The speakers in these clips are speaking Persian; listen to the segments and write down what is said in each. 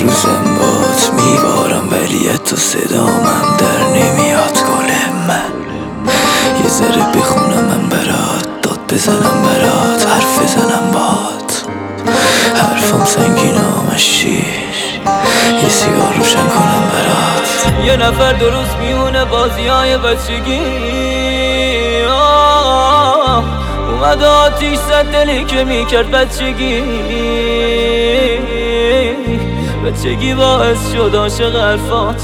روزم بات میبارم ولی تو صدامم در نمیاد گل من. یه ذره بخونم من برات، داد بزنم برات، حرف بزنم بات. حرفم سنگین آمشی، یه سیگار روشن کنم برات. یه نفر درست میونه بازی های بچگی، اومد آتیش زد دلی که میکرد بچگی. بچگی باعث شد عاشق حرفات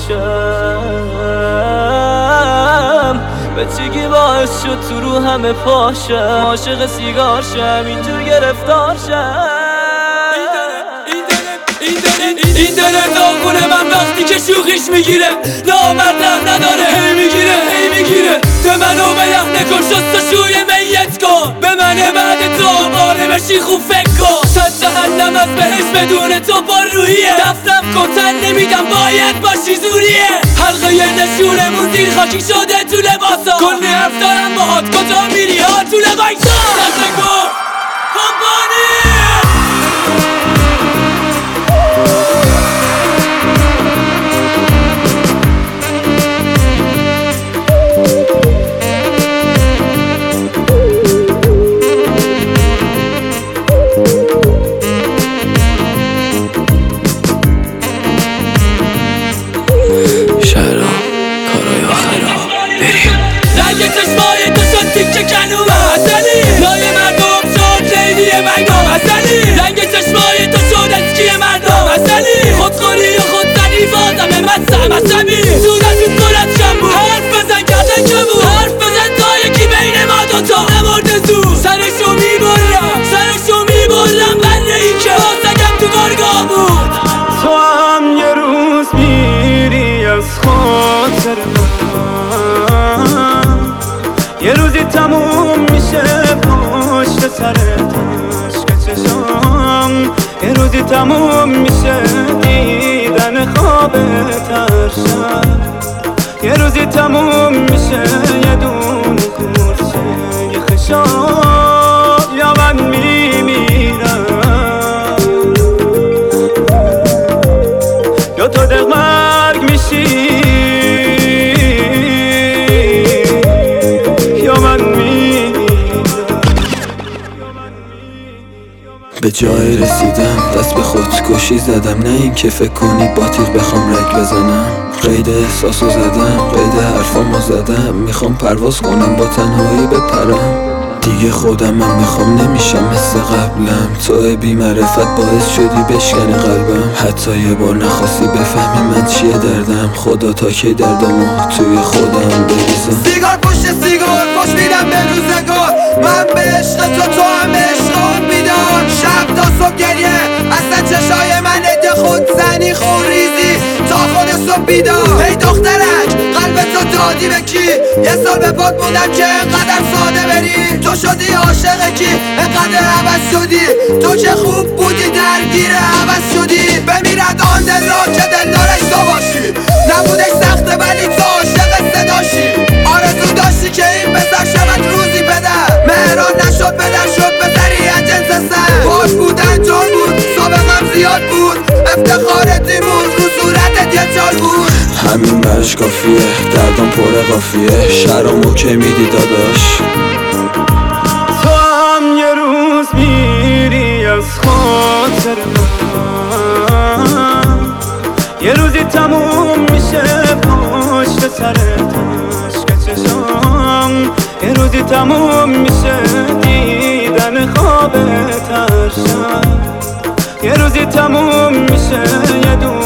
شم، بچگی باعث شد تو رو همه پاشم، عاشق سیگار شم، اینجور گرفتار شم. این دل داغونه من وقتی که شوخیش میگیره، نامردم نداره هی میگیره تو منو به یخنه کن، شستشوی میت کن، به منه بعد تو قانه بشی خوب فکر کن. صد جهنم از بهش بدون تو پر روحیه، دفتم کن تن نمیدم باید باشی زوریه. حلقه یه نشونمون زیر خاکی شده تو لباسا، کلی حرف دارم باهات کجا میری ها تو لبایسا. دست کن کمپانی چشمای تو شد تیکه کنوم حسنی، لای مردم شد لیلی مردم حسنی. رنگ چشمای تو شد اسکی مردم حسنی، خودخوری و خودزنی بازم مستم عصبی. صورتت پر از شم بود، حرف بزن کردن که بود، حرف بزن تا یکی بین ما دوتا نمارده زود. سرشو میبرم بره ای که آسگم تو بارگاه بود. تو هم یه روز میری از خاطر یه روزی تموم میشه پشت سرت عشق چشام، یه روزی تموم میشه دیدن خوابت هر شب، یه روزی تموم میشه یه دونه قورچه یه خشاب، یا من میمیرم یا تو دقمرگ میشی. به جای رسیدم دست به خودکشی زدم، نه این که فکر کنی با تیر بخوام رگ بزنم. قید احساسو زدم، قید حرفامو زدم، میخوام پرواز کنم با تنهایی بپرم. دیگه خودم من میخوام نمیشم مثل قبلم، تو بی معرفت باعث شدی بشکنی قلبم. حتی یه بار نخواستی بفهمی من چیه دردم، خدا تا کی دردمو توی خودم بریزم. سیگار پشت سیگار خوش میدم به روزگار، من به عشق تو هم عشقام بیدار. شب تا صبح گریه اصلا چشای من ده خود زنی خونریزی تا خود صبح بیدار. ای دخترک قلب تو دادی به کی؟ یه سال به پات موندم که انقدر ساده بری. تو شدی عاشق کی؟ انقدر عوض شدی، تو که خوب بودی درگیر عوض شدی. بمیرد آن دل را که دلدارش تو باشی، نبودش سخته ولی تو عاشق صداشی. آرزو داشتی که این پسر شود روزی پدر، مهران نشد پدر شد پسری از جنس سر. پاک بودن جان بود سابقم زیاد بود، افتخار تیمون رو صورتت یه چال بود. همین برش کافیه، دردم پر قافیه، شرمو که میدی داداش. تو هم یه روز میری از خاطر من، یه روزی تموم میشه پشت سرت عشق چشام، یه روزی تموم میشه دیدن خوابت هر شب، یه روزی تموم میشه یه